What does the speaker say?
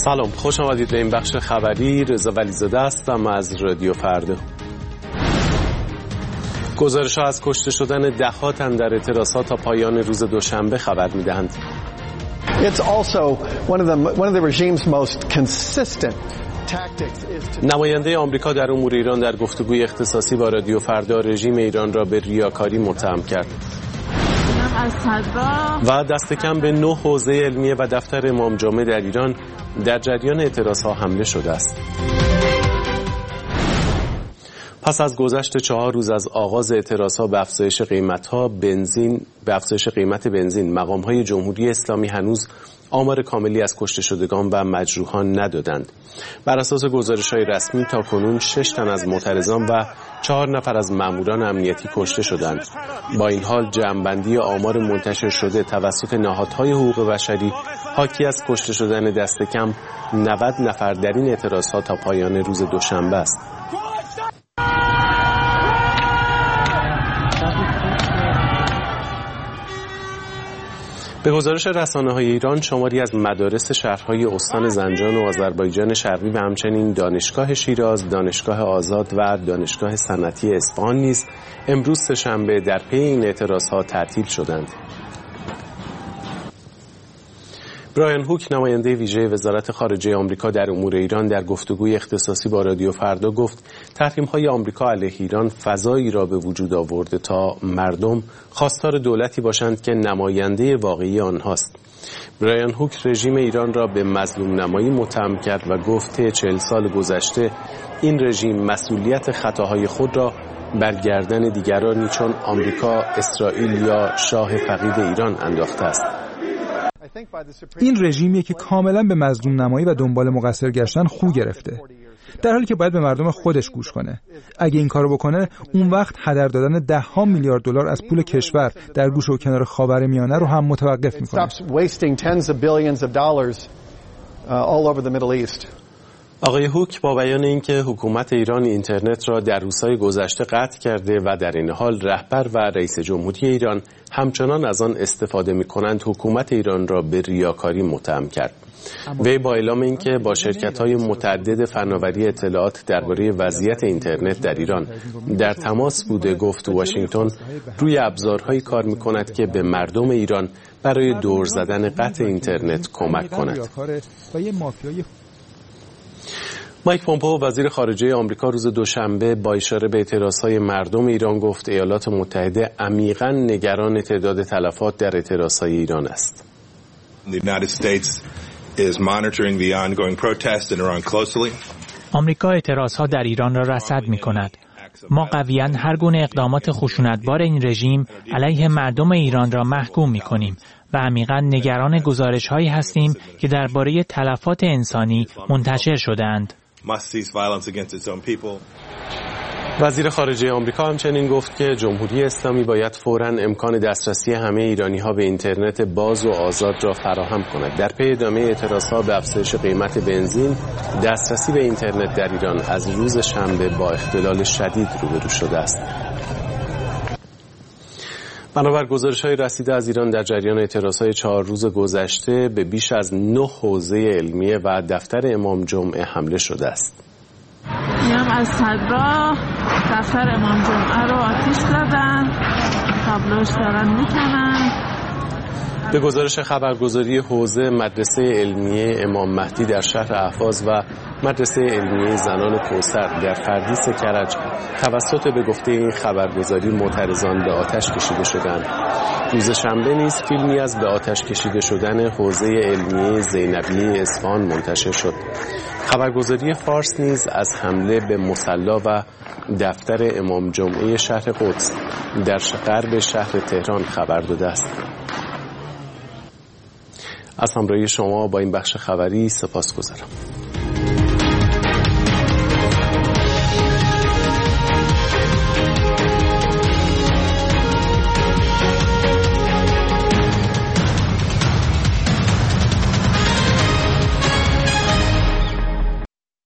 سلام، خوش آمدید به این بخش خبری. رضا ولیزاده هستم از رادیو فردا. گزارش‌ها از کشته شدن ده‌ها تن در اعتراضات تا پایان روز دوشنبه خبر می‌دهند. نماینده آمریکا در امور ایران در گفتگوی اختصاصی با رادیو فردا رژیم ایران را به ریاکاری متهم کرد. و دست کم به 9 حوزه علمیه و دفتر امام جمعه در ایران در جریان اعتراضها حمله شده است. پس از گذشت 4 روز از آغاز اعتراضها به افزایش قیمت بنزین، مقام‌های جمهوری اسلامی هنوز آمار کاملی از کشته شدگان و مجروحان ندادند. بر اساس گزارش‌های رسمی تاکنون 6 تن از معترضان و 4 نفر از ماموران امنیتی کشته شدند. با این حال جمع‌بندی آمار منتشر شده توسط نهادهای حقوق بشری حاکی از کشته شدن دست کم 90 نفر در این اعتراضها تا پایان روز دوشنبه است. به گزارش رسانه‌های ایران، شماری از مدارس شهرهای استان زنجان و آذربایجان شرقی و همچنین دانشگاه شیراز، دانشگاه آزاد و دانشگاه صنعتی اصفهان نیز امروز سه‌شنبه در پی این اعتراضها تعطیل شدند. برایان هوک، نماینده ویژه وزارت خارجه آمریکا در امور ایران، در گفتگوی اختصاصی با رادیو فردا گفت تحریم‌های آمریکا علیه ایران فضایی را به وجود آورده تا مردم خواستار دولتی باشند که نماینده واقعی آنهاست. برایان هوک رژیم ایران را به مظلوم نمایی متهم کرد و گفت 40 سال گذشته این رژیم مسئولیت خطاهای خود را بر گردن دیگرانی چون آمریکا، اسرائیل یا شاه فقید ایران انداخته است. این رژیمیه که کاملا به مظلوم نمایی و دنبال مقصر گشتن خو گرفته، در حالی که باید به مردم خودش گوش کنه. اگه این کارو بکنه، اون وقت هدر دادن $10 میلیارد از پول کشور در گوشه و کنار خاورمیانه رو هم متوقف میکنه. آقای هوک با بیان اینکه حکومت ایران اینترنت را در روزهای گذشته قطع کرده و در این حال رهبر و رئیس جمهوری ایران همچنان از آن استفاده می‌کنند، حکومت ایران را به ریاکاری متهم کرد. وی با اعلام اینکه با شرکت‌های متعدد فناوری اطلاعات درباره وضعیت اینترنت در ایران در تماس بوده، گفت واشنگتن روی ابزارهایی کار می‌کند که به مردم ایران برای دور زدن قطع اینترنت کمک کند. مایک پومپئو، وزیر خارجه آمریکا، روز دوشنبه با اشاره به اعتراضهای مردم ایران گفت ایالات متحده عمیقاً نگران تعداد تلفات در اعتراضهای ایران است. آمریکا اعتراضها در ایران را رصد می‌کند. ما قویاً هر گونه اقدامات خشونتبار این رژیم علیه مردم ایران را محکوم می‌کنیم و عمیقاً نگران گزارش‌هایی هستیم که درباره تلفات انسانی منتشر شده‌اند. وزیر خارجه آمریکا همچنین گفت که جمهوری اسلامی باید فوراً امکان دسترسی همه ایرانی‌ها به اینترنت باز و آزاد را فراهم کند. در پی ادامه اعتراضها به افزایش قیمت بنزین، دسترسی به اینترنت در ایران از روز شنبه با اختلال شدید روبرو شده است. بنابر گزارش‌های رسیده از ایران، در جریان اعتراضهای 4 روز گذشته به بیش از 9 حوزه علمیه و دفتر امام جمعه حمله شده است. از صدرا دفتر امام جمعه رو آتش زدن، تابلوش دارن میکنن. به گزارش خبرگزاری حوزه مدرسه علمیه امام مهدی در شهر اهواز و مدرسه علمیه زنان کوثر در فردیس کرج توسط به گفته این خبرگزاری معترضان به آتش کشیده شدند. روز شنبه نیز فیلمی از به آتش کشیده شدن حوزه علمیه زینبیه اصفهان منتشر شد. خبرگزاری فارس نیز از حمله به مصلی و دفتر امام جمعه شهر قدس در غرب شهر تهران خبر داده است. از همراهی شما با این بخش خبری سپاسگزارم.